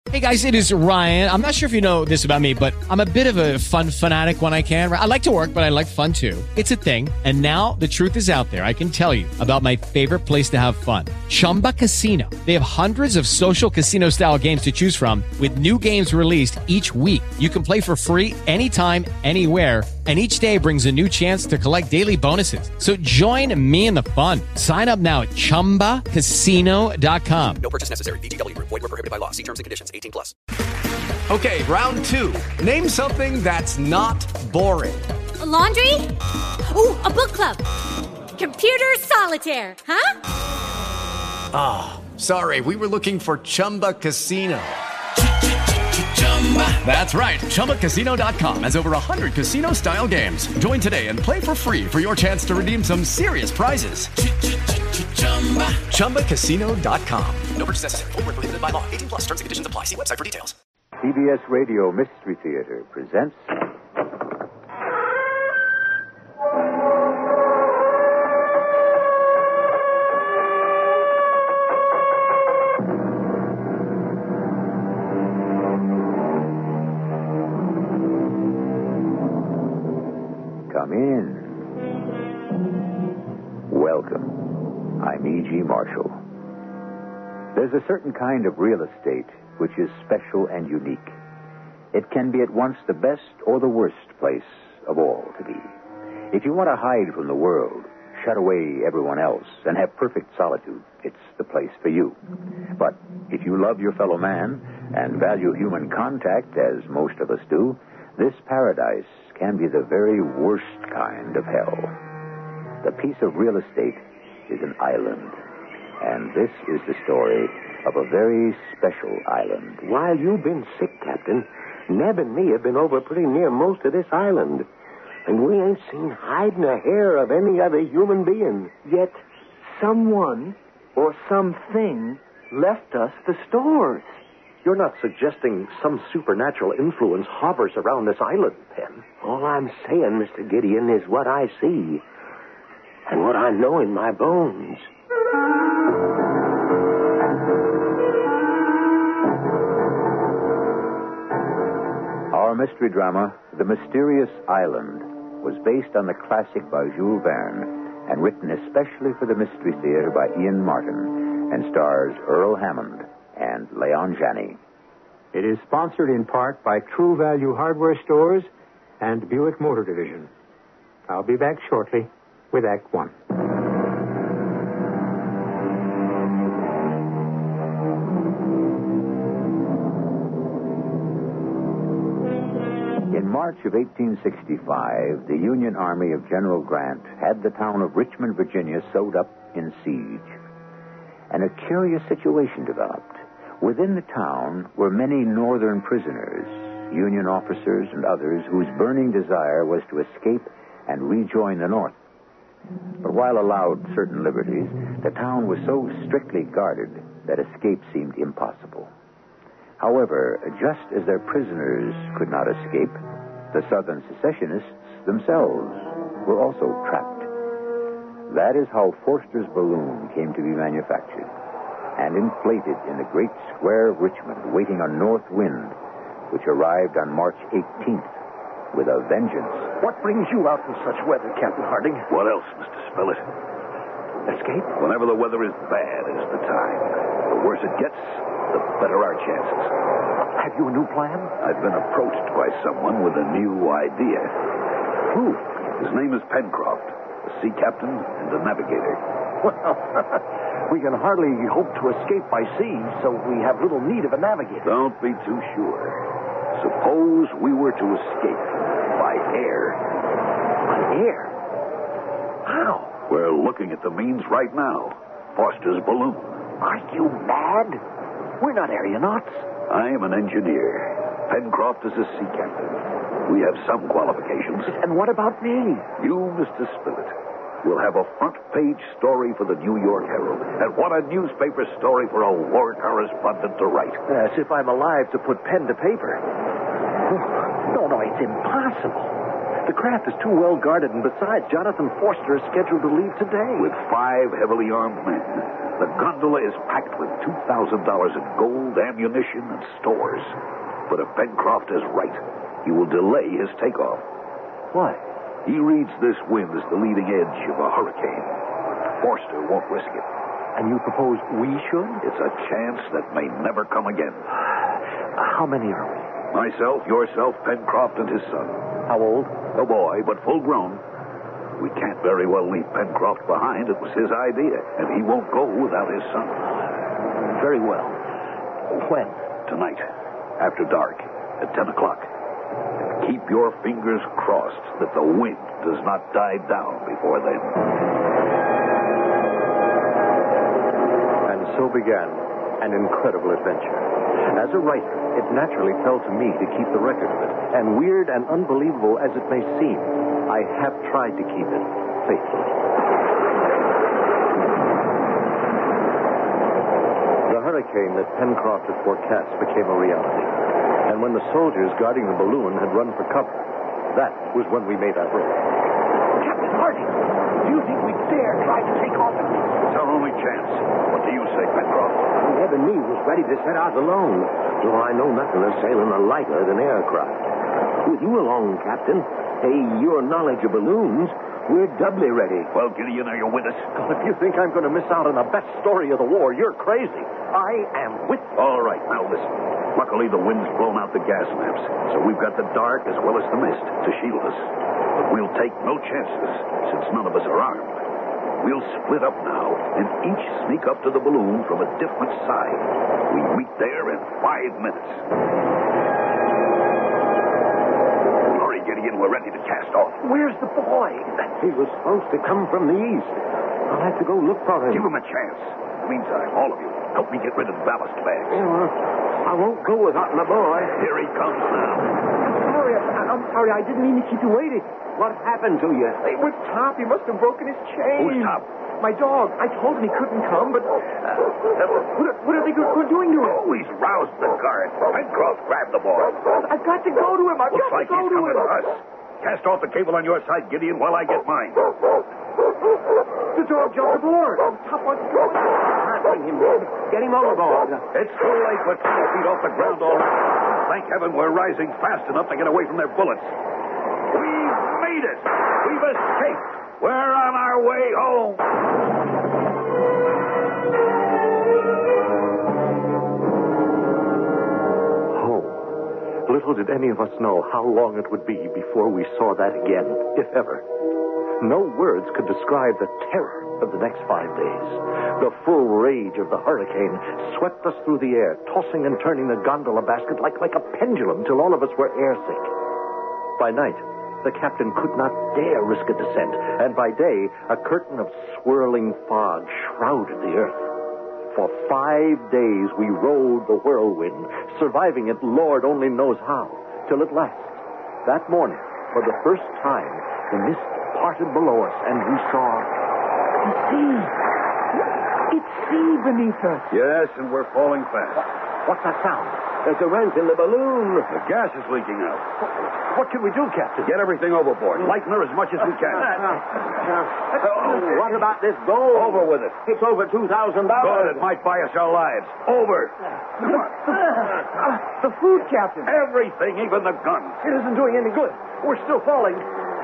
Hey guys, it is Ryan. I'm not sure if you know this about me, but I'm a bit of a fun fanatic when I can. I like to work, but I like fun too. It's a thing. And now the truth is out there. I can tell you about my favorite place to have fun. Chumba Casino. They have hundreds of social casino style games to choose from with new games released each week. You can play for free anytime, anywhere. And each day brings a new chance to collect daily bonuses. So join me in the fun. Sign up now at ChumbaCasino.com. No purchase necessary. VGW. Void where prohibited by law. See terms and conditions. 18+. Okay, round two. Name something that's not boring. A laundry? Ooh, a book club. Computer solitaire, huh? Ah, sorry. We were looking for Chumba Casino. That's right. ChumbaCasino.com has over 100 casino-style games. Join today and play for free for your chance to redeem some serious prizes. ChumbaCasino.com. No purchase necessary. Void where prohibited by law. 18+. Terms and conditions apply. See website for details. CBS Radio Mystery Theater presents... Come in. Welcome. I'm E.G. Marshall. There's a certain kind of real estate which is special and unique. It can be at once the best or the worst place of all to be. If you want to hide from the world, shut away everyone else, and have perfect solitude, it's the place for you. But if you love your fellow man and value human contact, as most of us do, this paradise can be the very worst kind of hell. The piece of real estate is an island. And this is the story of a very special island. While you've been sick, Captain, Neb and me have been over pretty near most of this island. And we ain't seen hide nor hair of any other human being. Yet someone or something left us the stores. You're not suggesting some supernatural influence hovers around this island, Penn? All I'm saying, Mr. Gideon, is what I see. And what I know in my bones. Our mystery drama, The Mysterious Island, was based on the classic by Jules Verne and written especially for the Mystery Theater by Ian Martin and stars Earl Hammond and Leon Janney. It is sponsored in part by True Value Hardware Stores and Buick Motor Division. I'll be back shortly with Act One. In March of 1865, the Union Army of General Grant had the town of Richmond, Virginia, sewed up in siege. And a curious situation developed. Within the town were many Northern prisoners, Union officers and others whose burning desire was to escape and rejoin the North. But while allowed certain liberties, the town was so strictly guarded that escape seemed impossible. However, just as their prisoners could not escape, the Southern secessionists themselves were also trapped. That is how Forster's balloon came to be manufactured and inflated in the great square of Richmond, waiting on north wind, which arrived on March 18th with a vengeance. What brings you out in such weather, Captain Harding? What else, Mr. Spillett? Escape? Whenever the weather is bad is the time. The worse it gets, the better our chances. Have you a new plan? I've been approached by someone with a new idea. Who? His name is Pencroft, a sea captain and a navigator. Well, we can hardly hope to escape by sea, so we have little need of a navigator. Don't be too sure. Suppose we were to escape by air. By air? How? We're looking at the means right now. Foster's balloon. Are you mad? We're not aeronauts. I am an engineer. Pencroft is a sea captain. We have some qualifications. And what about me? You, Mr. Spillett, will have a front-page story for the New York Herald. And what a newspaper story for a war correspondent to write. As if I'm alive to put pen to paper. No, it's impossible. The craft is too well guarded, and besides, Jonathan Forster is scheduled to leave today. With 5 heavily armed men. The gondola is packed with $2,000 in gold, ammunition, and stores. But if Pencroft is right, he will delay his takeoff. Why? He reads this wind as the leading edge of a hurricane. Forster won't risk it. And you propose we should? It's a chance that may never come again. How many are we? Myself, yourself, Pencroft, and his son. How old? A boy, but full grown. We can't very well leave Pencroft behind. It was his idea, and he won't go without his son. Very well. When? Tonight, after dark, at 10 o'clock. And keep your fingers crossed that the wind does not die down before then. And so began an incredible adventure. As a writer, it naturally fell to me to keep the record of it. And weird and unbelievable as it may seem, I have tried to keep it faithfully. The hurricane that Pencroft had forecast became a reality. And when the soldiers guarding the balloon had run for cover, that was when we made our break. Captain Harding, do you think we dare try to take off? It's our only chance. What do you say, Pencroft? Neb and me was ready to set out alone, though I know nothing of sailing a lighter than aircraft. With you along, Captain, your knowledge of balloons, we're doubly ready. Well, Gideon, are you with us? Well, if you think I'm going to miss out on the best story of the war, you're crazy. I am with you. All right, now listen. Luckily, the wind's blown out the gas lamps, so we've got the dark as well as the mist to shield us. But we'll take no chances, since none of us are armed. We'll split up now and each sneak up to the balloon from a different side. We meet there in 5 minutes. Hurry, Gideon, we're ready to cast off. Where's the boy? He was supposed to come from the east. I'll have to go look for him. Give him a chance. Meantime, all of you, help me get rid of the ballast bags. I won't go without my boy. Here he comes now. I'm sorry. I didn't mean to keep you waiting. What happened to you? It was Top. He must have broken his chain. Who's Top? My dog. I told him he couldn't come, but what are they doing to him? Oh, he's roused the guard. Pencroft, grab the boy. I've got to go to him. I've Looks got like to go he's to coming him. to us. Cast off the cable on your side, Gideon, while I get mine. The dog jumped aboard. Top wants to go in. Bring him, Ned. Get him overboard. It's too late. We're 20 feet off the ground already. Thank heaven we're rising fast enough to get away from their bullets. We've made it. We've escaped. We're on our way home. Home. Little did any of us know how long it would be before we saw that again, if ever. No words could describe the terror of the next 5 days. The full rage of the hurricane swept us through the air, tossing and turning the gondola basket like a pendulum till all of us were airsick. By night, the captain could not dare risk a descent, and by day, a curtain of swirling fog shrouded the earth. For 5 days, we rode the whirlwind, surviving it Lord only knows how, till at last, that morning, for the first time, the mist parted below us, and we saw The sea. It's sea beneath us. Yes, and we're falling fast. What's that sound? There's a rent in the balloon. The gas is leaking out. What can we do, Captain? Get everything overboard. Lighten her as much as we can. What about this gold? Over with it. It's over $2,000. Good, it might buy us our lives. Over. Come on. The food, Captain. Everything, even the guns. It isn't doing any good. We're still falling.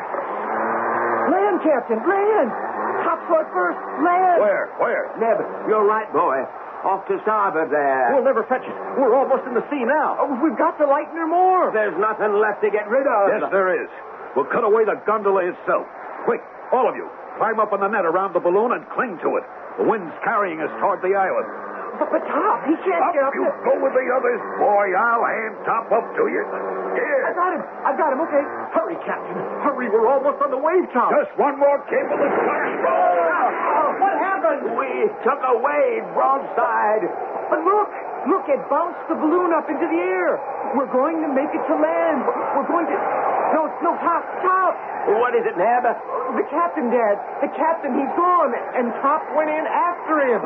Land, Captain, land! Top floor first, land! Where? Neb, you're right, boy. Off to starboard there. We'll never fetch it. We're almost in the sea now. Oh, we've got to lighten her more. There's nothing left to get rid of. Yes, there is. We'll cut away the gondola itself. Quick, all of you, climb up on the net around the balloon and cling to it. The wind's carrying us toward the island. But Top, he can't Up get up you there. go with the others, boy. I'll hand Top up to you. Here. I've got him, okay. Hurry, Captain. Hurry, we're almost on the wave top. Just one more cable to splash. What happened? We took a wave broadside. But look, it bounced the balloon up into the air. We're going to make it to land. We're going to... No, Top. What is it, Neb? The captain, Dad. The captain, he's gone. And Top went in after him.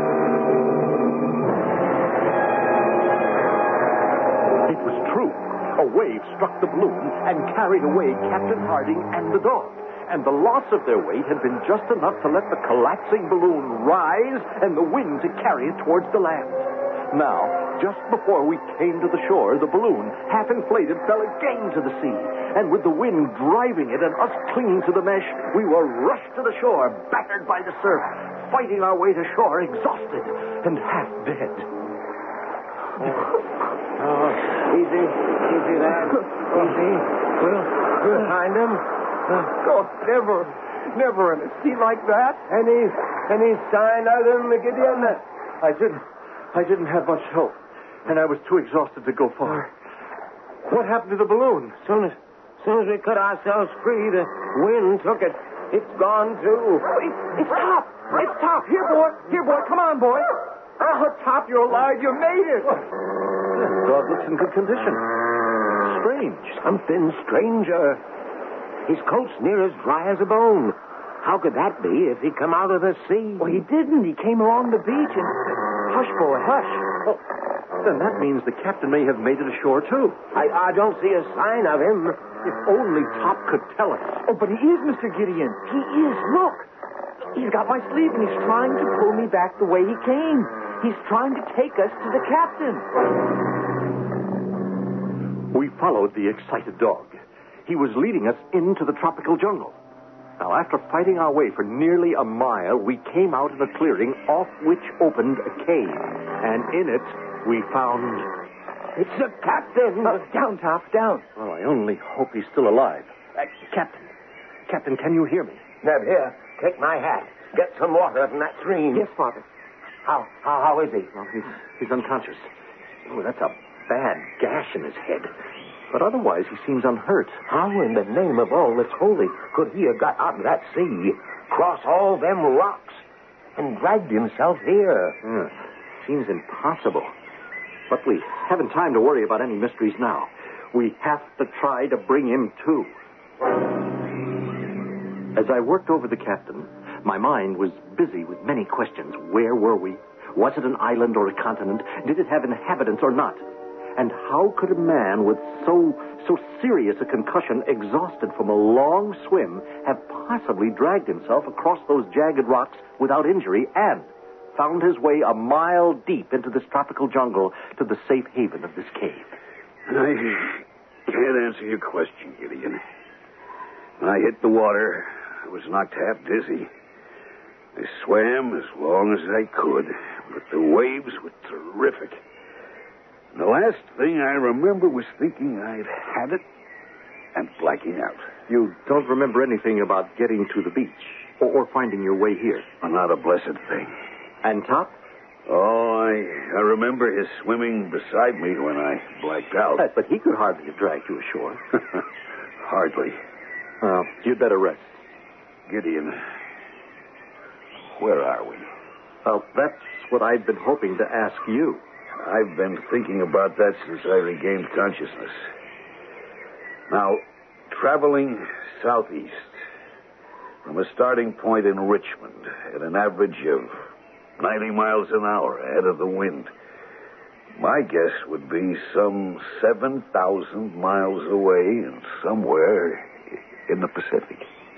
It was true. A wave struck the balloon and carried away Captain Harding and the dog. And the loss of their weight had been just enough to let the collapsing balloon rise and the wind to carry it towards the land. Now, just before we came to the shore, the balloon, half inflated, fell again to the sea. And with the wind driving it and us clinging to the mesh, we were rushed to the shore, battered by the surf, fighting our way to shore, exhausted and half dead. Easy there. Easy. We'll find him. Oh, never in a sea like that. Any sign of him, Gideon? I didn't have much hope, and I was too exhausted to go far. What happened to the balloon? As soon as we cut ourselves free, the wind took it. It's gone, too. It's Top. It's Top. Here, boy. Come on, boy. Oh, Top, you're alive. You made it. The dog looks in good condition. Strange. Something stranger. His coat's near as dry as a bone. How could that be if he come out of the sea? Well, he didn't. He came along the beach and... Hush, boy, hush. Oh, then that means the captain may have made it ashore, too. I don't see a sign of him. If only Top could tell us. Oh, but he is, Mr. Gideon. He is. Look. He's got my sleeve, and he's trying to pull me back the way he came. He's trying to take us to the captain. We followed the excited dog. He was leading us into the tropical jungle. Now, after fighting our way for nearly a mile, we came out of a clearing off which opened a cave. And in it, we found... It's the captain. Down, Top, down. Well, I only hope he's still alive. Captain, can you hear me? Neb, here, take my hat. Get some water from that stream. Yes, Father. How is he? Well, he's unconscious. Oh, that's a bad gash in his head. But otherwise, he seems unhurt. How in the name of all that's holy could he have got out of that sea, cross all them rocks, and dragged himself here? Seems impossible. But we haven't time to worry about any mysteries now. We have to try to bring him to. As I worked over the captain, my mind was busy with many questions. Where were we? Was it an island or a continent? Did it have inhabitants or not? And how could a man with so serious a concussion, exhausted from a long swim, have possibly dragged himself across those jagged rocks without injury and found his way a mile deep into this tropical jungle to the safe haven of this cave? I can't answer your question, Gideon. When I hit the water, I was knocked half dizzy. I swam as long as I could, but the waves were terrific. The last thing I remember was thinking I'd had it and blacking out. You don't remember anything about getting to the beach or finding your way here? Not a blessed thing. And Top? Oh, I remember his swimming beside me when I blacked out. But he could hardly have dragged you ashore. Hardly. Well, you'd better rest. Gideon, where are we? Well, that's what I've been hoping to ask you. I've been thinking about that since I regained consciousness. Now, traveling southeast from a starting point in Richmond at an average of 90 miles an hour ahead of the wind, my guess would be some 7,000 miles away and somewhere in the Pacific.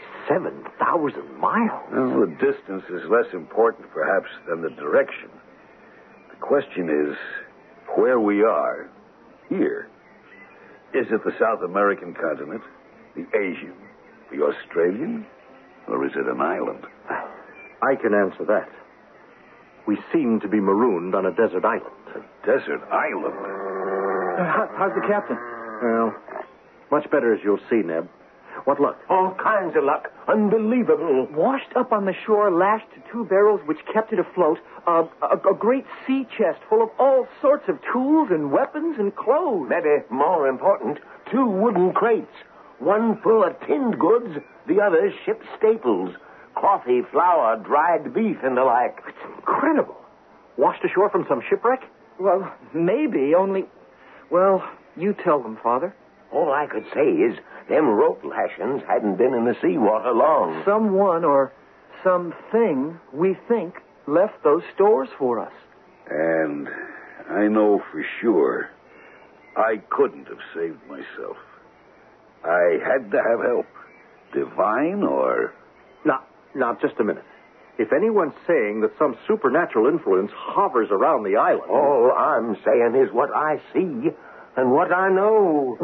7,000 miles? Well, the distance is less important, perhaps, than the direction. The question is where we are here. Is it the South American continent, the Asian, the Australian, or is it an island? I can answer that. We seem to be marooned on a desert island. A desert island? How's the captain? Well, much better as you'll see, Neb. What luck? All kinds of luck. Unbelievable. Washed up on the shore, lashed to two barrels which kept it afloat. A great sea chest full of all sorts of tools and weapons and clothes. Maybe more important, 2 wooden crates. One full of tinned goods, the other ship's staples. Coffee, flour, dried beef, and the like. It's incredible. Washed ashore from some shipwreck? Well, maybe, only... Well, you tell them, Father. All I could say is them rope lashings hadn't been in the seawater long. Someone or something, we think, left those stores for us. And I know for sure I couldn't have saved myself. I had to have help. Divine or... Now, just a minute. If anyone's saying that some supernatural influence hovers around the island... All I'm saying is what I see and what I know.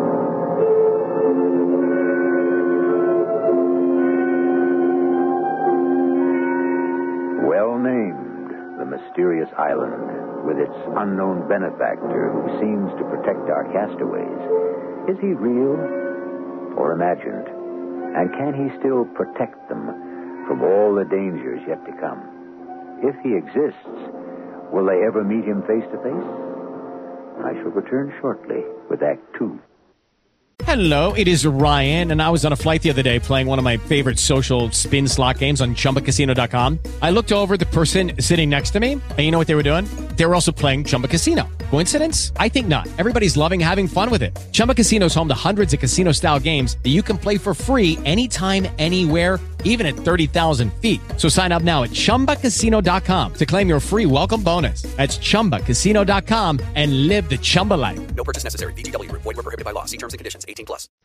Well named, the mysterious island, with its unknown benefactor who seems to protect our castaways. Is he real or imagined? And can he still protect them from all the dangers yet to come? If he exists, will they ever meet him face to face? I shall return shortly with Act 2. Hello, it is Ryan, and I was on a flight the other day playing one of my favorite social spin slot games on ChumbaCasino.com. I looked over at the person sitting next to me, and you know what they were doing? They were also playing Chumba Casino. Coincidence? I think not. Everybody's loving having fun with it. Chumba Casino is home to hundreds of casino-style games that you can play for free anytime, anywhere, even at 30,000 feet. So sign up now at ChumbaCasino.com to claim your free welcome bonus. That's ChumbaCasino.com and live the Chumba life. No purchase necessary. VGW. Void where prohibited by law. See terms and conditions. 18+.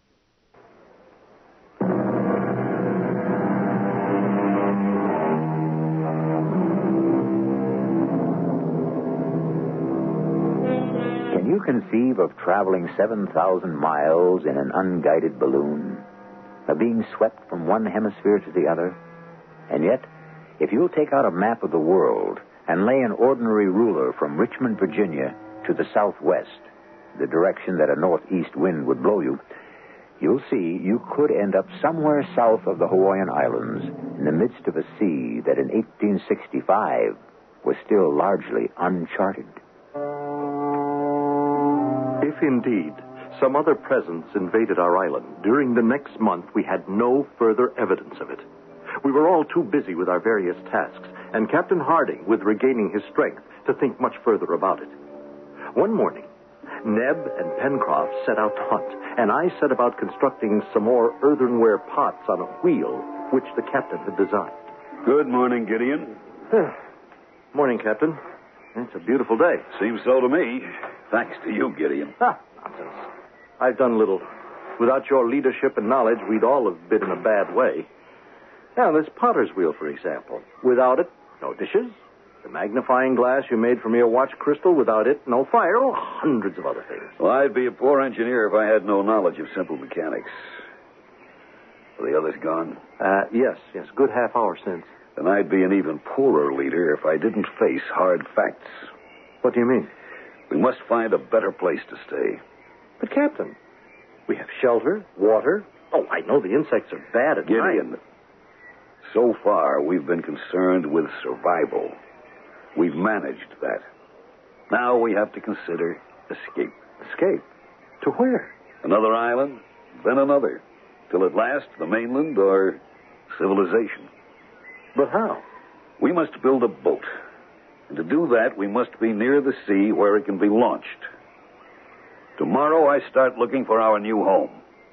Can you conceive of traveling 7,000 miles in an unguided balloon? Of being swept from one hemisphere to the other? And yet, if you'll take out a map of the world and lay an ordinary ruler from Richmond, Virginia to the southwest, the direction that a northeast wind would blow you, you'll see you could end up somewhere south of the Hawaiian Islands in the midst of a sea that in 1865 was still largely uncharted. If indeed some other presence invaded our island, during the next month we had no further evidence of it. We were all too busy with our various tasks, and Captain Harding with regaining his strength to think much further about it. One morning, Neb and Pencroft set out to hunt, and I set about constructing some more earthenware pots on a wheel, which the captain had designed. Good morning, Gideon. Morning, Captain. It's a beautiful day. Seems so to me. Thanks to you, Gideon. Nonsense. I've done little. Without your leadership and knowledge, we'd all have been in a bad way. Now, this potter's wheel, for example. Without it, no dishes. The magnifying glass you made from your watch crystal, without it, no fire. Oh, hundreds of other things. Well, I'd be a poor engineer if I had no knowledge of simple mechanics. Are the others gone? Yes. Good half hour since. Then I'd be an even poorer leader if I didn't face hard facts. What do you mean? We must find a better place to stay. But, Captain, we have shelter, water. Oh, I know the insects are bad at Gideon, night. so far we've been concerned with survival. We've managed that. Now we have to consider escape. Escape? To where? Another island, then another, till at last the mainland or civilization. But how? We must build a boat. And to do that, we must be near the sea where it can be launched. Tomorrow I start looking for our new home.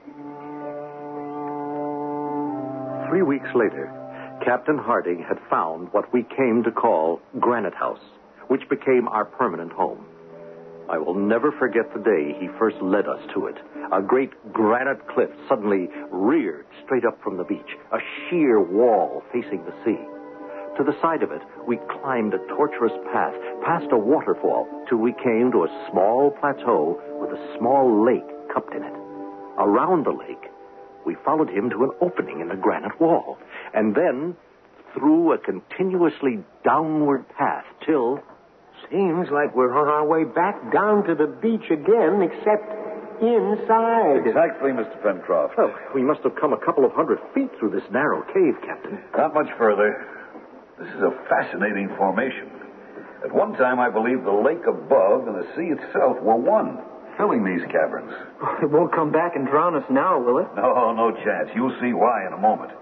3 weeks later, Captain Harding had found what we came to call Granite House, which became our permanent home. I will never forget the day he first led us to it. A great granite cliff suddenly reared straight up from the beach, a sheer wall facing the sea. To the side of it, we climbed a tortuous path, past a waterfall, till we came to a small plateau with a small lake cupped in it. Around the lake, we followed him to an opening in the granite wall, and then through a continuously downward path till... Seems like we're on our way back down to the beach again, except inside. Exactly, Mr. Pencroft. Oh, we must have come a couple of 100 feet through this narrow cave, Captain. Not much further. This is a fascinating formation. At one time, I believe the lake above and the sea itself were one, filling these caverns. It won't come back and drown us now, will it? No chance. You'll see why in a moment.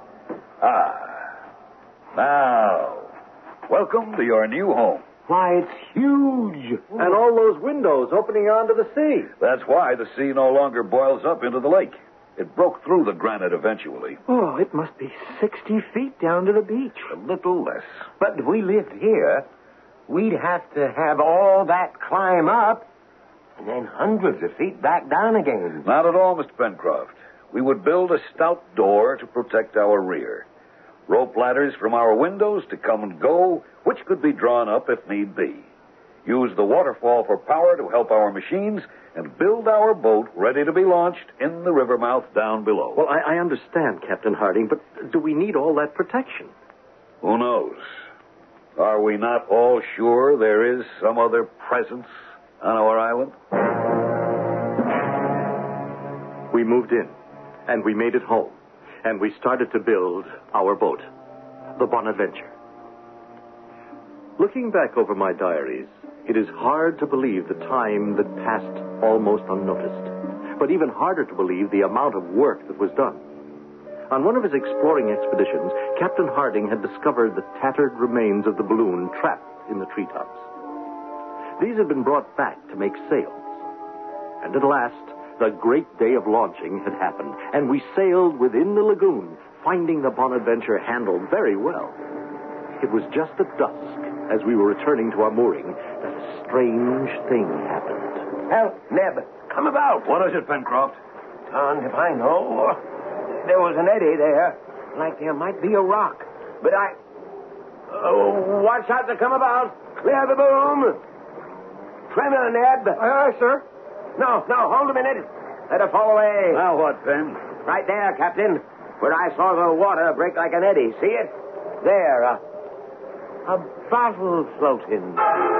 Now, welcome to your new home. Why, it's huge. And all those windows opening onto the sea. That's why the sea no longer boils up into the lake. It broke through the granite eventually. Oh, it must be 60 feet down to the beach. A little less. But if we lived here, we'd have to have all that climb up And then hundreds of feet back down again. Not at all, Mr. Pencroft. We would build a stout door to protect our rear. Rope ladders from our windows to come and go, which could be drawn up if need be. Use the waterfall for power to help our machines, and build our boat ready to be launched in the river mouth down below. Well, I understand, Captain Harding, but do we need all that protection? Who knows? Are we not all sure there is some other presence on our island? We moved in, and we made it home, and we started to build our boat, the Bonaventure. Looking back over my diaries, it is hard to believe the time that passed almost unnoticed, but even harder to believe the amount of work that was done. On one of his exploring expeditions, Captain Harding had discovered the tattered remains of the balloon trapped in the treetops. These had been brought back to make sails. And at last, the great day of launching had happened, and we sailed within the lagoon, finding the Bonaventure handled very well. It was just at dusk, as we were returning to our mooring, that a strange thing happened. Well, Neb, come about. What is it, Pencroft? Darned if I know. There was an eddy there, like there might be a rock. But watch out to come about. Clear the boom. Trimmer, Neb. Aye, sir. No, hold a minute. Let her fall away. Now what, Pen? Right there, Captain, where I saw the water break like an eddy. See it? There, a bottle floating.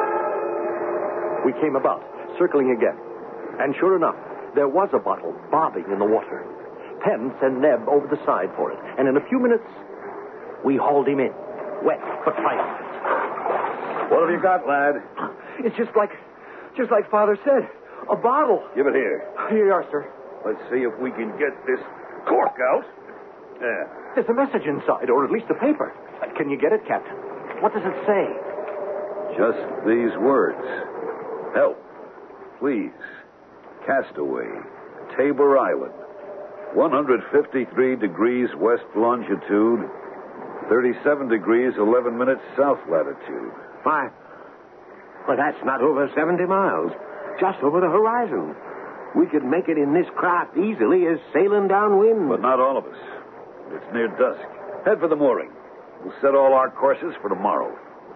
We came about, circling again. And sure enough, there was a bottle bobbing in the water. Penn sent Neb over the side for it, and in a few minutes, we hauled him in, wet but triumphant. What have you got, lad? It's just like Father said. A bottle. Give it here. Here you are, sir. Let's see if we can get this cork out. Yeah. There's a message inside, or at least a paper. Can you get it, Captain? What does it say? Just these words. Help. Please. Castaway. Tabor Island. 153 degrees west longitude. 37 degrees, 11 minutes south latitude. Why? Well, that's not over 70 miles. Just over the horizon. We could make it in this craft easily as sailing downwind. But not all of us. It's near dusk. Head for the mooring. We'll set all our courses for tomorrow.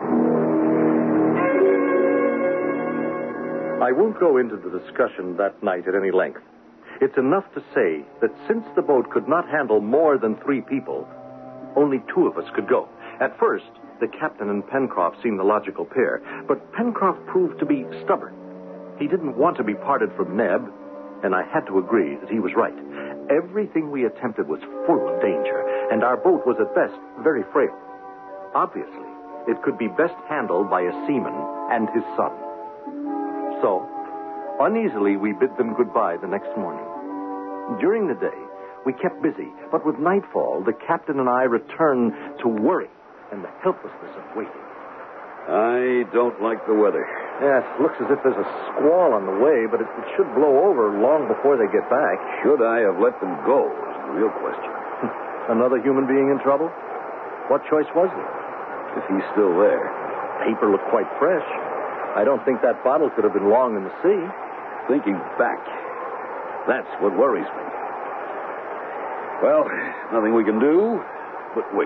I won't go into the discussion that night at any length. It's enough to say that since the boat could not handle more than 3 people, only 2 of us could go. At first, the captain and Pencroft seemed the logical pair, but Pencroft proved to be stubborn. He didn't want to be parted from Neb, and I had to agree that he was right. Everything we attempted was full of danger, and our boat was at best very frail. Obviously, it could be best handled by a seaman and his son. So, uneasily, we bid them goodbye the next morning. During the day, we kept busy, but with nightfall, the captain and I returned to worry and the helplessness of waiting. I don't like the weather. Yes, looks as if there's a squall on the way, but it should blow over long before they get back. Should I have let them go is the real question. Another human being in trouble? What choice was there? If he's still there. Paper looked quite fresh. I don't think that bottle could have been long in the sea. Thinking back, that's what worries me. Well, nothing we can do but wait.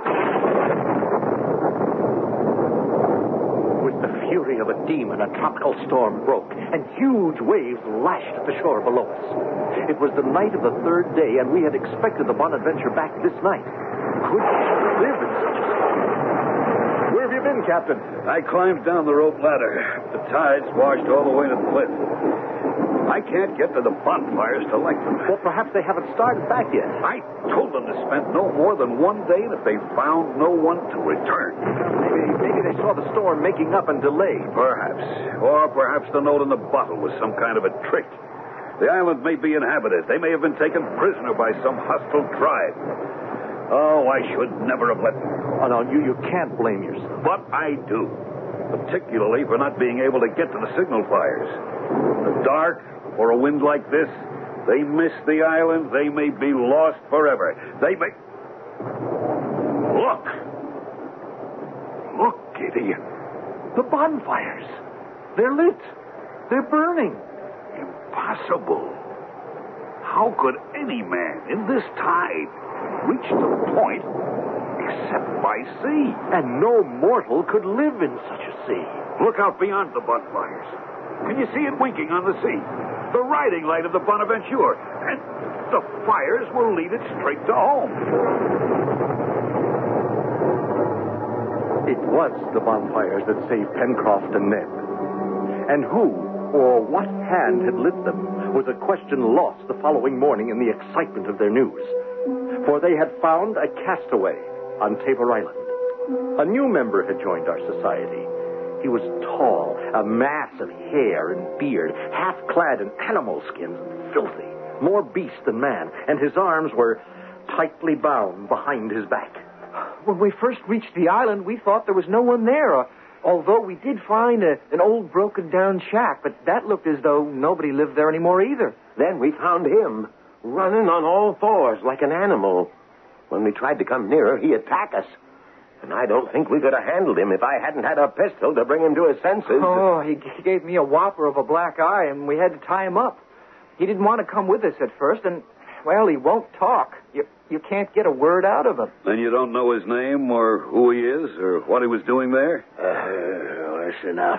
With the fury of a demon, a tropical storm broke, and huge waves lashed at the shore below us. It was the night of the 3rd day, and we had expected the Bonaventure back this night. Could she live in such a storm? Where have you been, Captain? I climbed down the rope ladder. The tides washed all the way to the cliff. I can't get to the bonfires to light them. Well, perhaps they haven't started back yet. I told them to spend no more than 1 day, and if they found no one to return. Maybe they saw the storm making up and delayed. Perhaps. Or perhaps the note in the bottle was some kind of a trick. The island may be inhabited. They may have been taken prisoner by some hostile tribe. Oh, I should never have let them. Oh, no, you can't blame yourself. But I do. Particularly for not being able to get to the signal fires. In the dark, or a wind like this, they miss the island, they may be lost forever. They may... Look! Look, Gideon. The bonfires. They're lit. They're burning. impossible. How could any man in this tide reach the point except by sea? And no mortal could live in such a sea. Look out beyond the bonfires. Can you see it winking on the sea? The riding light of the Bonaventure. And the fires will lead it straight to home. It was the bonfires that saved Pencroft and Ned. And who or what hand had lit them was a question lost the following morning in the excitement of their news. For they had found a castaway on Tabor Island. A new member had joined our society. He was tall, a mass of hair and beard, half clad in animal skins and filthy, more beast than man, and his arms were tightly bound behind his back. When we first reached the island, we thought there was no one there, although we did find an old broken-down shack, but that looked as though nobody lived there anymore either. Then we found him, running on all fours like an animal. When we tried to come nearer, he attacked us. And I don't think we could have handled him if I hadn't had a pistol to bring him to his senses. Oh, he gave me a whopper of a black eye, and we had to tie him up. He didn't want to come with us at first, and, well, he won't talk. You can't get a word out of him. Then you don't know his name or who he is or what he was doing there? That's enough.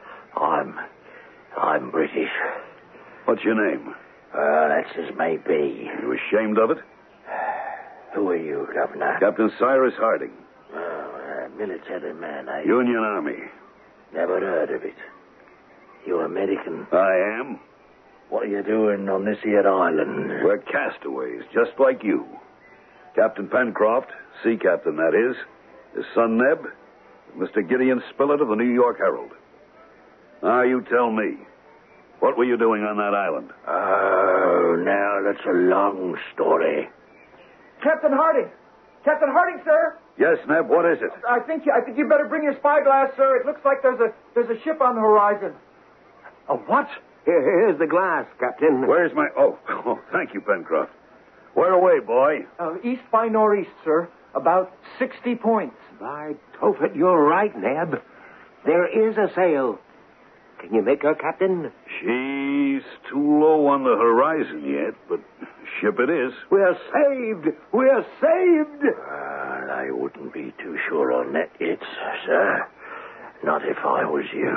I'm British. What's your name? That's as may be. Are you ashamed of it? Who are you, Governor? Captain Cyrus Harding. Military man, Union Army. Never heard of it. You American? I am. What are you doing on this here island? We're castaways, just like you. Captain Pencroft, sea captain that is, his son Neb, and Mr. Gideon Spilett of the New York Herald. Now you tell me, what were you doing on that island? Oh, now that's a long story. Captain Harding! Captain Harding, sir! Yes, Neb, what is it? I think you better bring your spyglass, sir. It looks like there's a ship on the horizon. A what? Here's the glass, Captain. Where's my... Oh, thank you, Pencroft. Where away, boy? East by northeast, sir. About 60 points. By Tophet, you're right, Neb. There is a sail. Can you make her, Captain? She's too low on the horizon yet, but ship it is. We're saved! We're saved! Well, I wouldn't be too sure on that yet, sir. Not if I was you.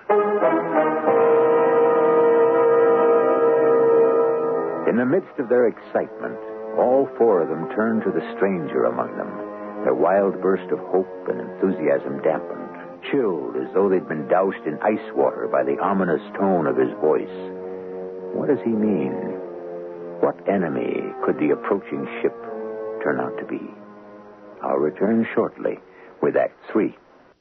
In the midst of their excitement, all four of them turned to the stranger among them, their wild burst of hope and enthusiasm dampened, chilled as though they'd been doused in ice water by the ominous tone of his voice. What does he mean? What enemy could the approaching ship turn out to be? I'll return shortly with Act 3.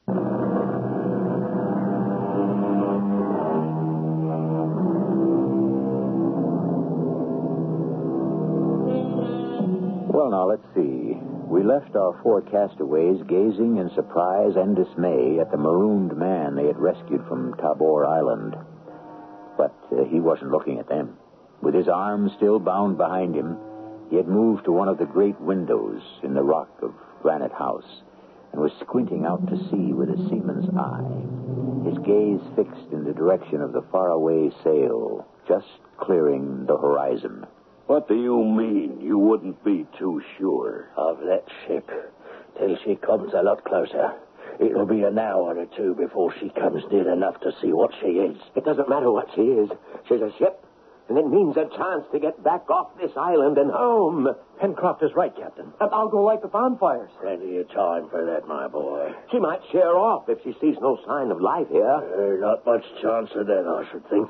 Well, now, let's see. We left our four castaways gazing in surprise and dismay at the marooned man they had rescued from Tabor Island. But he wasn't looking at them. With his arms still bound behind him, he had moved to one of the great windows in the rock of Granite House and was squinting out to sea with a seaman's eye, his gaze fixed in the direction of the faraway sail, just clearing the horizon. What do you mean you wouldn't be too sure? Of that ship till she comes a lot closer. It'll be an hour or two before she comes near enough to see what she is. It doesn't matter what she is. She's a ship, and it means a chance to get back off this island and home. Pencroft is right, Captain. I'll go light the bonfires. Plenty of time for that, my boy. She might sheer off if she sees no sign of life here. Not much chance of that, I should think.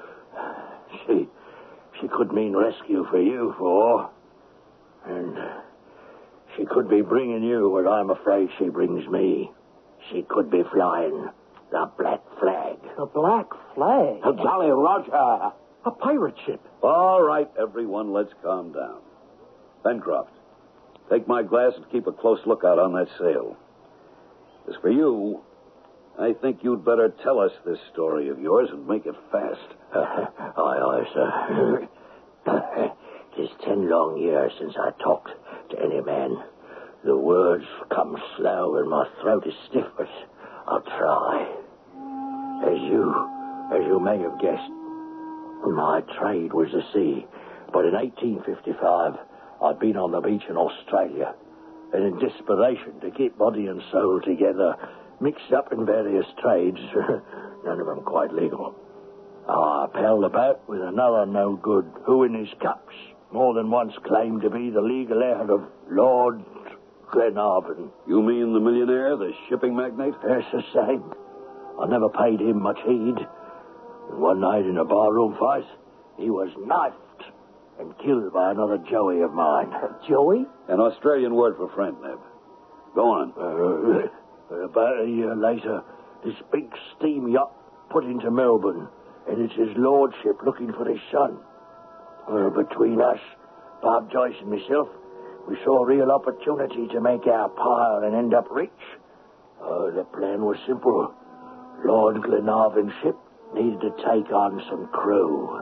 She could mean rescue for you four. And she could be bringing you what I'm afraid she brings me. She could be flying the Black Flag. The Black Flag? The Jolly Roger. A pirate ship. All right, everyone, let's calm down. Pencroft, take my glass and keep a close lookout on that sail. As for you, I think you'd better tell us this story of yours and make it fast. Aye, sir. 'Tis 10 long years since I talked to any man. The words come slow and my throat is stiff, but I'll try. As you may have guessed, My trade was the sea, but in 1855, I'd been on the beach in Australia, and in desperation to keep body and soul together, mixed up in various trades, none of them quite legal. I palled about with another no-good who in his cups more than once claimed to be the legal heir of Lord Glenarvan. You mean the millionaire, the shipping magnate? That's the same. I never paid him much heed. And one night in a barroom fight, he was knifed and killed by another Joey of mine. Joey? An Australian word for friend, Neb. Go on. About a year later, this big steam yacht put into Melbourne, and it's his lordship looking for his son. Between us, Bob Joyce and myself, we saw a real opportunity to make our pile and end up rich. The plan was simple. Lord Glenarvan's ship needed to take on some crew.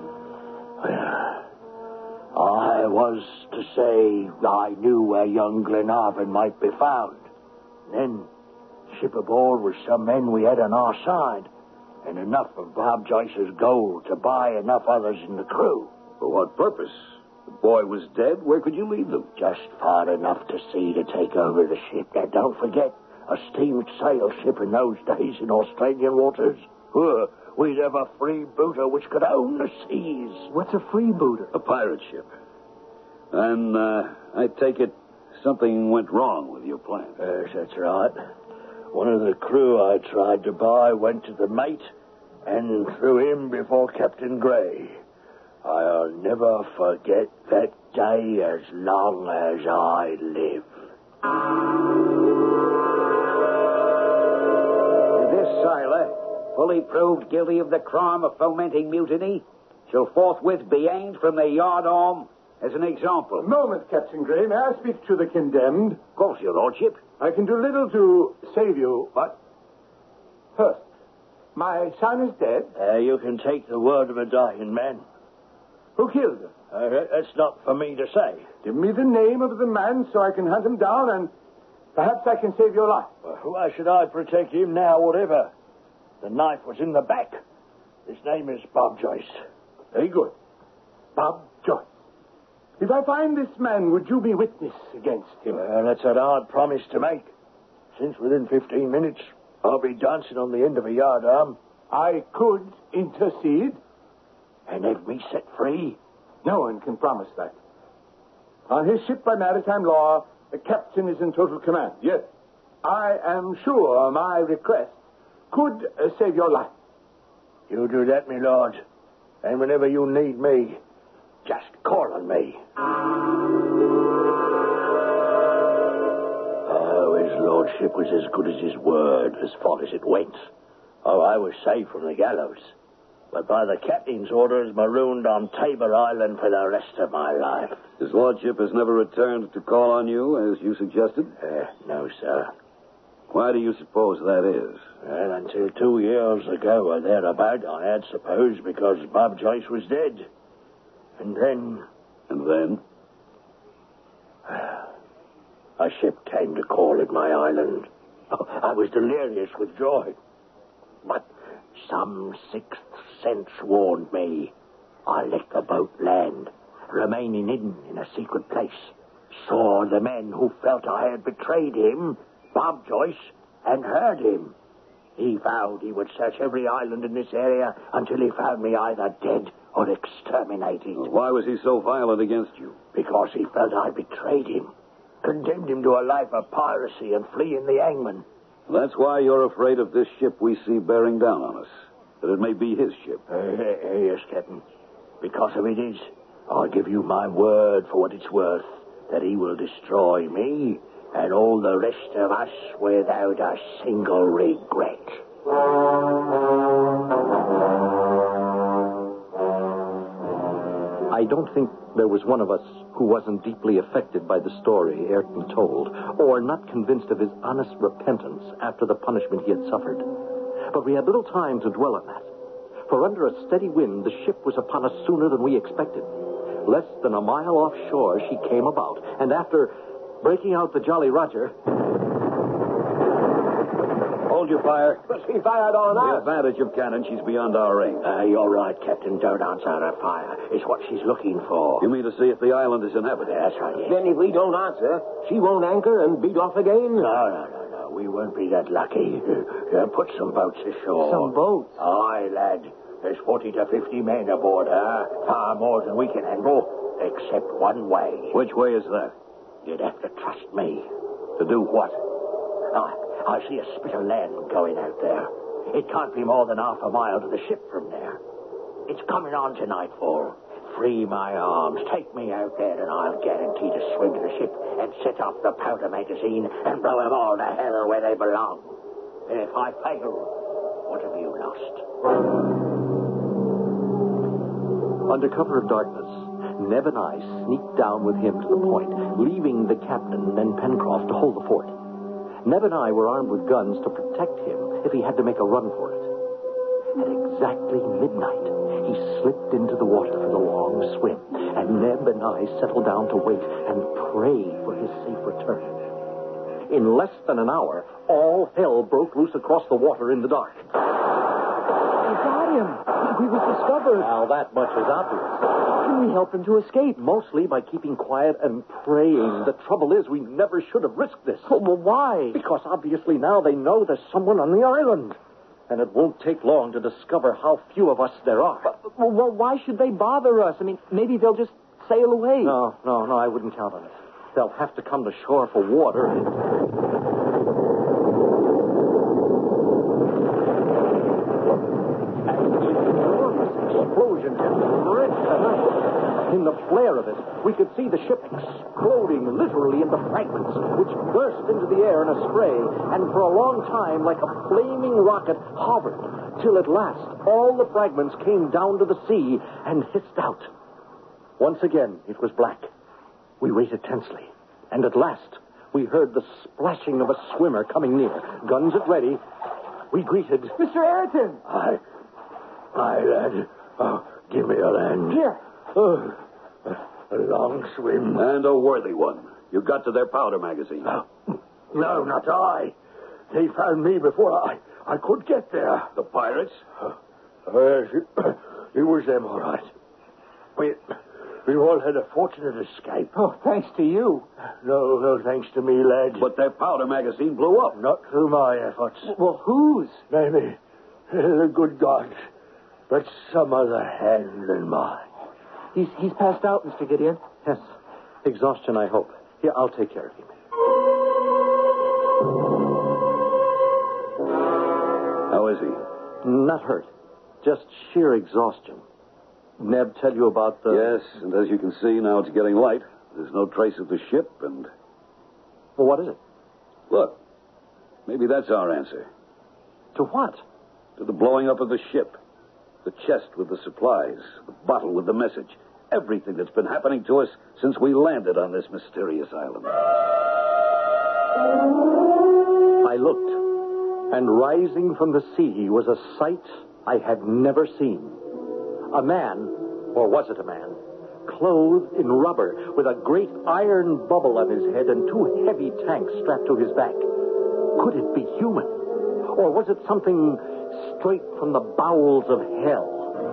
I was to say I knew where young Glenarvan might be found. Then, ship aboard with some men we had on our side, and enough of Bob Joyce's gold to buy enough others in the crew. For what purpose? The boy was dead. Where could you lead them? Just far enough to sea to take over the ship. Now, don't forget, a steam sail ship in those days in Australian waters. We'd have a freebooter which could own the seas. What's a freebooter? A pirate ship. And I take it something went wrong with your plan. Yes, that's right. One of the crew I tried to buy went to the mate and threw him before Captain Gray. I'll never forget that day as long as I live. This sailor, fully proved guilty of the crime of fomenting mutiny, shall forthwith be hanged from the yardarm as an example. A moment, Captain Gray. May I speak to the condemned? Of course, your lordship. I can do little to save you, but... First, my son is dead. You can take the word of a dying man. Who killed him? That's not for me to say. Give me the name of the man so I can hunt him down, and perhaps I can save your life. Well, why should I protect him now, whatever? The knife was in the back. His name is Bob Joyce. Very good. Bob Joyce. If I find this man, would you be witness against him? Well, that's a hard promise to make. Since within 15 minutes, I'll be dancing on the end of a yardarm. I could intercede. And have me set free? No one can promise that. On his ship by maritime law, the captain is in total command. Yes, I am sure my request could save your life. You do that, my lord. And whenever you need me, just call on me. Oh, his lordship was as good as his word as far as it went. Oh, I was saved from the gallows, but by the captain's orders marooned on Tabor Island for the rest of my life. His lordship has never returned to call on you, as you suggested? No, sir. Why do you suppose that is? Well, until 2 years ago or thereabout, I had supposed because Bob Joyce was dead. And then... And then? A ship came to call at my island. Oh, I was delirious with joy. But some sixth sense warned me. I let the boat land, remaining hidden in a secret place. Saw the men who felt I had betrayed him, Bob Joyce, and heard him. He vowed he would search every island in this area until he found me either dead or exterminated. Why was he so violent against you? Because he felt I betrayed him, condemned him to a life of piracy and fleeing the hangman. That's why you're afraid of this ship we see bearing down on us. That it may be his ship. Yes, Captain. Because of it is, I'll give you my word for what it's worth, that he will destroy me and all the rest of us without a single regret. I don't think there was one of us who wasn't deeply affected by the story Ayrton told, or not convinced of his honest repentance after the punishment he had suffered. But we had little time to dwell on that, for under a steady wind, the ship was upon us sooner than we expected. Less than a mile offshore, she came about, and after breaking out the Jolly Roger... Hold hold your fire. But she fired on The us. advantage of cannon, she's beyond our range. You're right, Captain. Don't answer her fire. It's what she's looking for. You mean to see if the island is inhabited? That's right, yes. Then if we don't answer, she won't anchor and beat off again? No. We won't be that lucky. Put some boats ashore. Some boats? Aye, lad. There's 40 to 50 men aboard her. Far more than we can handle, except one way. Which way is that? You'd have to trust me. To do what? I see a spit of land going out there. It can't be more than half a mile to the ship from there. It's coming on to nightfall. Free my arms, take me out there, and I'll guarantee to swim to the ship and set off the powder magazine and blow them all to hell where they belong. And if I fail, what have you lost? Under cover of darkness, Neb and I sneaked down with him to the point, leaving the captain and Pencroft to hold the fort. Neb and I were armed with guns to protect him if he had to make a run for it. At exactly midnight, he slipped into the water for the long swim, and Neb and I settled down to wait and pray for his safe return. In less than an hour, all hell broke loose across the water in the dark. We got him. He was discovered. Now, that much is obvious. How can we help him to escape? Mostly by keeping quiet and praying. The trouble is, we never should have risked this. Oh, well, why? Because obviously now they know there's someone on the island. And it won't take long to discover how few of us there are. Well, why should they bother us? I mean, maybe they'll just sail away. No, I wouldn't count on it. They'll have to come to shore for water. Explosion rent the night. In the flare of it, we could see the ship exploding literally into fragments, which burst into the air in a spray, and for a long time, like a flaming rocket, hovered, till at last all the fragments came down to the sea and hissed out. Once again, it was black. We waited tensely, and at last, we heard the splashing of a swimmer coming near. Guns at ready, we greeted... Mr. Ayrton! Aye, lad. Give me a hand. Here. A long swim. And a worthy one. You got to their powder magazine. No, not I. They found me before I could get there. The pirates? Yes, it was them, all right. We all had a fortunate escape. Oh, thanks to you. No thanks to me, lad. But their powder magazine blew up. Not through my efforts. Well, whose? Maybe the good gods. But some other hand than mine. He's passed out, Mr. Gideon. Yes, exhaustion, I hope. Here, I'll take care of him. How is he? Not hurt. Just sheer exhaustion. Neb tell you about the... Yes, and as you can see, now it's getting light. There's no trace of the ship, and... Well, what is it? Look, maybe that's our answer. To what? To the blowing up of the ship. The chest with the supplies, the bottle with the message. Everything that's been happening to us since we landed on this mysterious island. I looked, and rising from the sea was a sight I had never seen. A man, or was it a man, clothed in rubber with a great iron bubble on his head and two heavy tanks strapped to his back. Could it be human? Or was it something straight from the bowels of hell?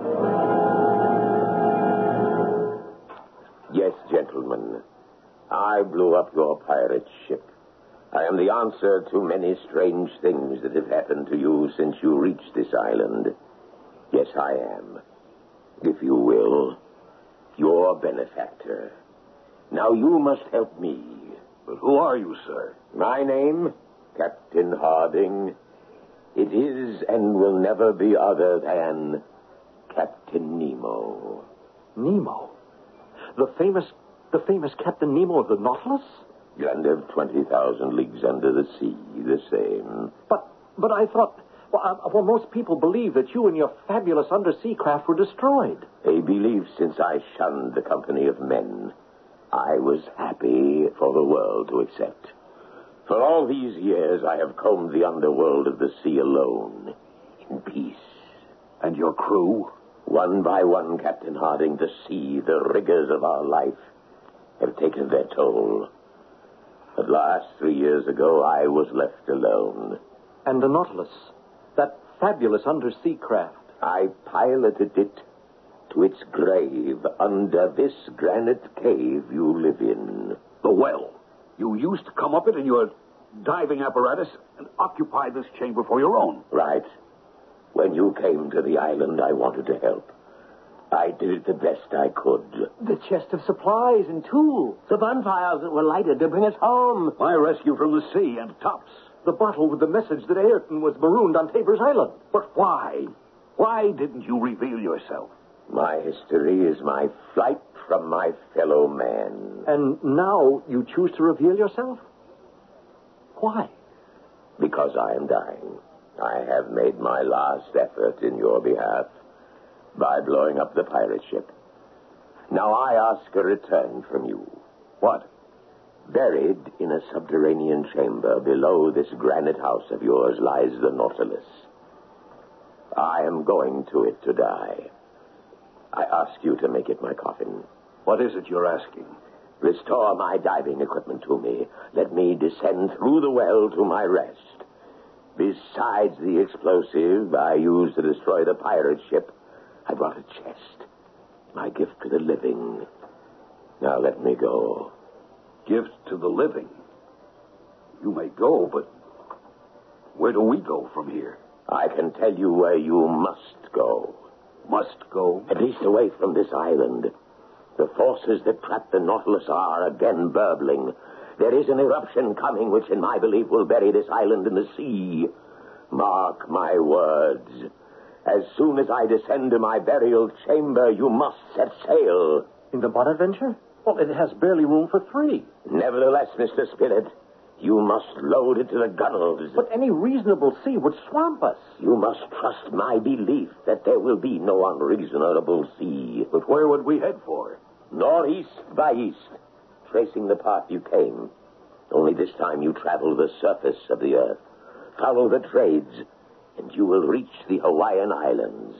Yes, gentlemen. I blew up your pirate ship. I am the answer to many strange things that have happened to you since you reached this island. Yes, I am, if you will, your benefactor. Now you must help me. But who are you, sir? My name, Captain Harding. It is and will never be other than Captain Nemo. Nemo? The famous Captain Nemo of the Nautilus? And of 20,000 leagues under the sea, the same. But I thought... Well, most people believe that you and your fabulous undersea craft were destroyed. A belief since I shunned the company of men. I was happy for the world to accept. For all these years, I have combed the underworld of the sea alone, in peace. And your crew? One by one, Captain Harding, the sea, the rigors of our life, have taken their toll. At last, 3 years ago, I was left alone. And the Nautilus, that fabulous undersea craft. I piloted it to its grave under this granite cave you live in. The well. You used to come up it in your diving apparatus and occupy this chamber for your own. Right. When you came to the island, I wanted to help. I did it the best I could. The chest of supplies and tools. The bonfires that were lighted to bring us home. My rescue from the sea and Tops. The bottle with the message that Ayrton was marooned on Tabor's Island. But why? Why didn't you reveal yourself? My history is my flight from my fellow man. And now you choose to reveal yourself? Why? Because I am dying. I have made my last effort in your behalf by blowing up the pirate ship. Now I ask a return from you. What? Buried in a subterranean chamber below this granite house of yours lies the Nautilus. I am going to it to die. I ask you to make it my coffin. What is it you're asking? Restore my diving equipment to me. Let me descend through the well to my rest. Besides the explosive I used to destroy the pirate ship, I brought a chest. My gift to the living. Now let me go. Gift to the living? You may go, but where do we go from here? I can tell you where you must go. Must go? At least away from this island. The forces that trap the Nautilus are again burbling. There is an eruption coming which, in my belief, will bury this island in the sea. Mark my words. As soon as I descend to my burial chamber, you must set sail. In the Bonadventure? Well, it has barely room for 3. Nevertheless, Mr. Spilett, you must load it to the gunwales. But any reasonable sea would swamp us. You must trust my belief that there will be no unreasonable sea. But where would we head for? Northeast by east, tracing the path you came. Only this time you travel the surface of the earth. Follow the trades, and you will reach the Hawaiian Islands.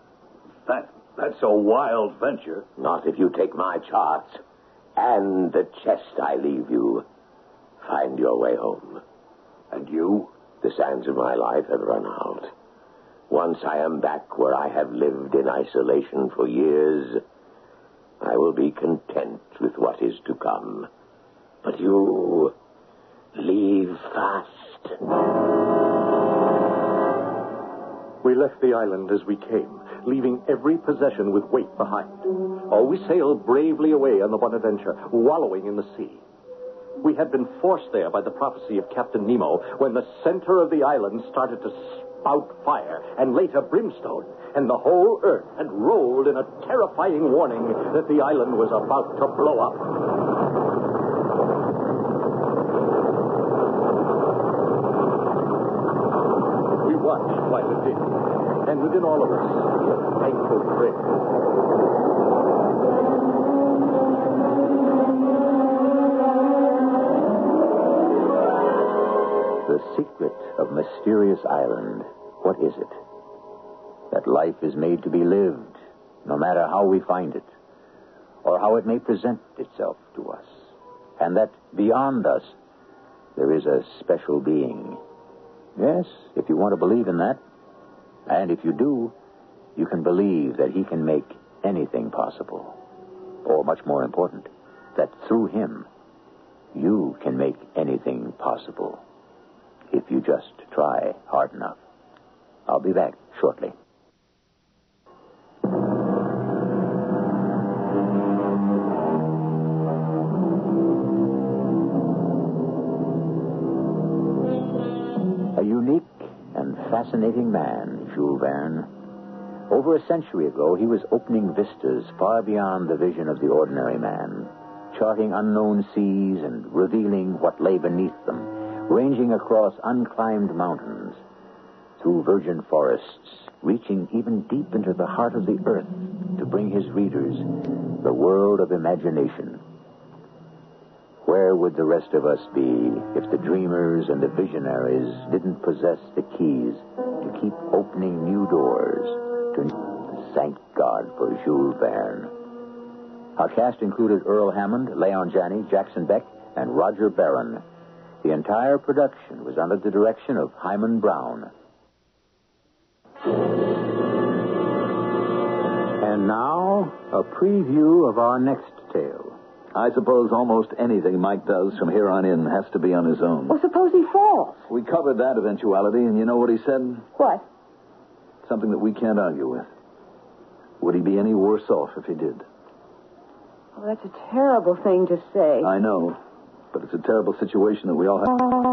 That's a wild venture. Not if you take my charts and the chest I leave you. Find your way home. And you? The sands of my life have run out. Once I am back where I have lived in isolation for years, I will be content with what is to come. But you leave fast. We left the island as we came, leaving every possession with weight behind. We sailed bravely away on the Bonadventure, wallowing in the sea. We had been forced there by the prophecy of Captain Nemo when the center of the island started to spout fire and later brimstone, and the whole earth had rolled in a terrifying warning that the island was about to blow up. We watched while it did, and within all of us, a thankful prayer. The secret of Mysterious Island, what is it? That life is made to be lived, no matter how we find it, or how it may present itself to us. And that beyond us, there is a special being. Yes, if you want to believe in that. And if you do, you can believe that he can make anything possible. Or, much more important, that through him, you can make anything possible. If you just try hard enough. I'll be back shortly. A unique and fascinating man, Jules Verne. Over a century ago, he was opening vistas far beyond the vision of the ordinary man, charting unknown seas and revealing what lay beneath them, ranging across unclimbed mountains, through virgin forests, reaching even deep into the heart of the earth to bring his readers the world of imagination. Where would the rest of us be if the dreamers and the visionaries didn't possess the keys to keep opening new doors to... Thank God for Jules Verne. Our cast included Earl Hammond, Leon Janney, Jackson Beck, and Roger Barron. The entire production was under the direction of Hyman Brown. And now, a preview of our next tale. I suppose almost anything Mike does from here on in has to be on his own. Well, suppose he falls. We covered that eventuality, and you know what he said? What? Something that we can't argue with. Would he be any worse off if he did? Oh, that's a terrible thing to say. I know, but it's a terrible situation that we all have.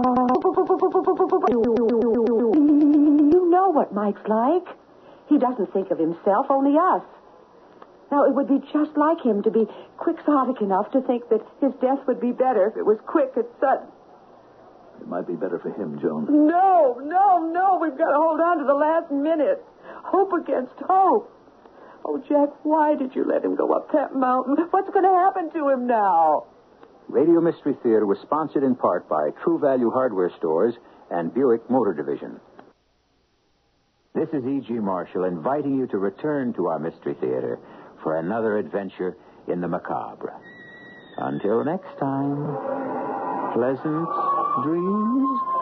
You know what Mike's like. He doesn't think of himself, only us. Now, it would be just like him to be quixotic enough to think that his death would be better if it was quick and sudden. It might be better for him, Joan. No. We've got to hold on to the last minute. Hope against hope. Oh, Jack, why did you let him go up that mountain? What's going to happen to him now? Radio Mystery Theater was sponsored in part by True Value Hardware Stores and Buick Motor Division. This is E.G. Marshall inviting you to return to our Mystery Theater for another adventure in the macabre. Until next time, pleasant dreams.